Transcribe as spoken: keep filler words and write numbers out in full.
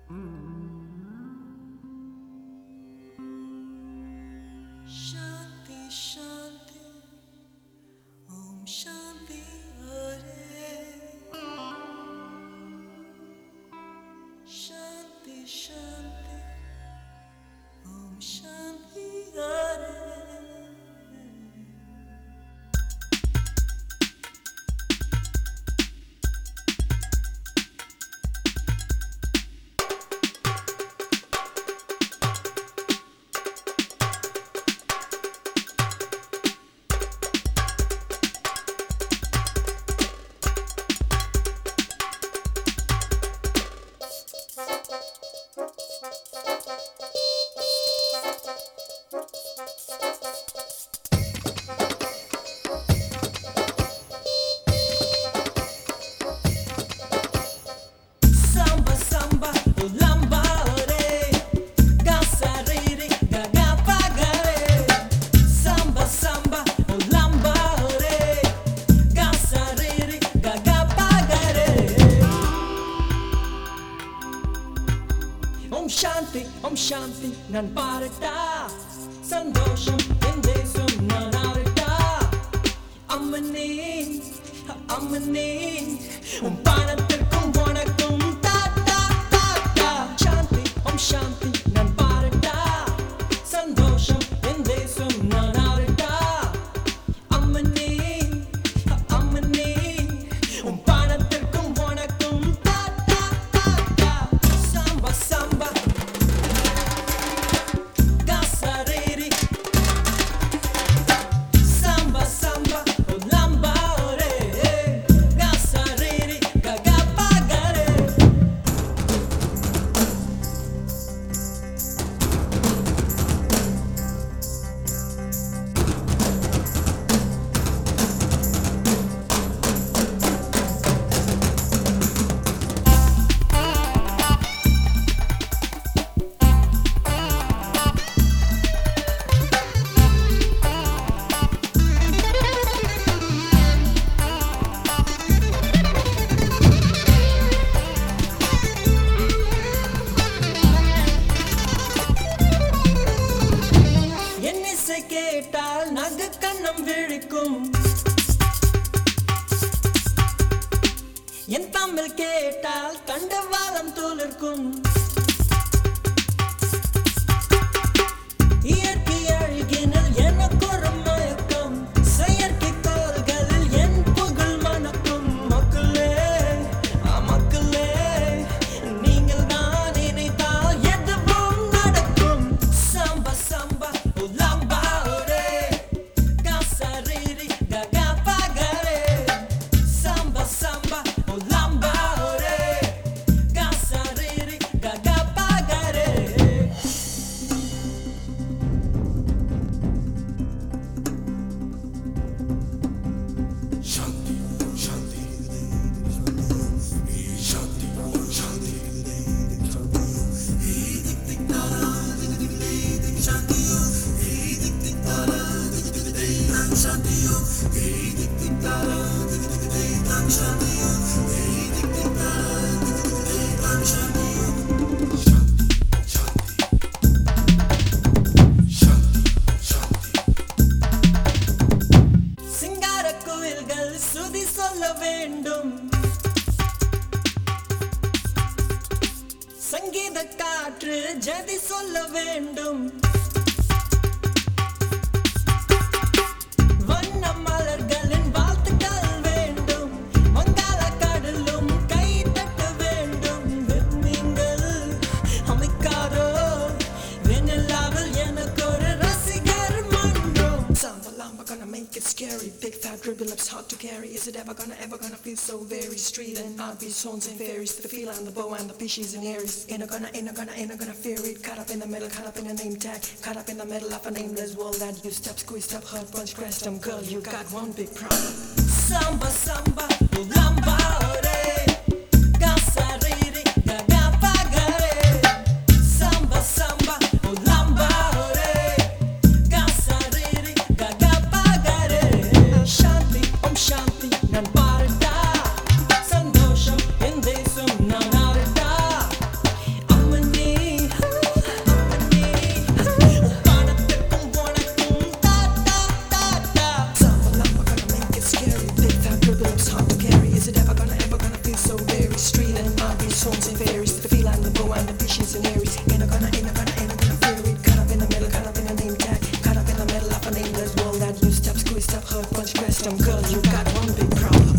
Shanti Shanti Om Shanti Hare Shanti Shanti Om Shanti Hare Samba samba lamba re gasa re re gaga pagare Samba samba lamba re gasa re re gaga pagare Om Shanti Om Shanti nan parata Sandosham endesum nan arata Ammane Ammane Um panathirkum vonakkum ta ta ta ta Shanti Om Shanti nan parata Sandosham endesum nan arata Ammane Ammane Um panathirkum vonakkum ta ta ta ta Samba samba gasa re re Samba samba lamba re gasa re re gaga pagare என்னிசை கேட்டால் நகு கண்ணம் விழிக்கும் என் தமிழ் கேட்டால் கண்டு வாரம் துளிர்க்கும் இயற்கை அழகினில் எனக்கு ஒரு மயக்கம் செயற்கை கோள்களில் என் புகழ் மணக்கும் மக்களே ஆ மக்களே நீங்கள் தான் நினைத்தால் எதுவும் நடக்கும் Samba samba lamba re gasa re re gaga pagare Samba samba lamba re gasa re re gaga pagare Shanti, Shanti, Shanti, Shanti, சிங்கார கோயில்கள் சுதி சொல்ல வேண்டும் சங்கீத காற்று ஜதி சொல்ல வேண்டும் வண்ண மலர்களின் வாழ்த்துக்கள் வேண்டும் வங்காள கடலும் கை தட்ட வேண்டும் நீங்கள் அமைக்காரோ வெண்ணிலாவில் எனக்கு ஒரு ரசிகர் மன்றம் Samba lamba gonna make it scary Big fat dribble lips hard to carry Is it ever gonna ever gonna feel so very street And I'll be swans and fairies To the feel and the bow and the pishes and Aries Ain't gonna, ain't gonna, ain't gonna fear it Caught up in the middle, caught up in a name tag Caught up in the middle of a nameless world That you step, squeeze, step, hurt, punch, crash them Girl, you got one big problem Samba, samba, lamba, re Gasa, re, re, gaga, pagare Samba, samba, lamba, re Gasa, re, re, gaga, pagare Shanti, Om Shanti, nan parata Sandosham, endesum, nan arata the swans and fairies, the feline, the boa, and the fishes and Aries. Ain't no gonna, ain't no gonna, ain't no gonna fear it. Caught up in the middle, caught up in a name tag. Caught up in the middle of a nameless world that loose up, squeezed up, hurt, punch, crest, girl, you got one big problem.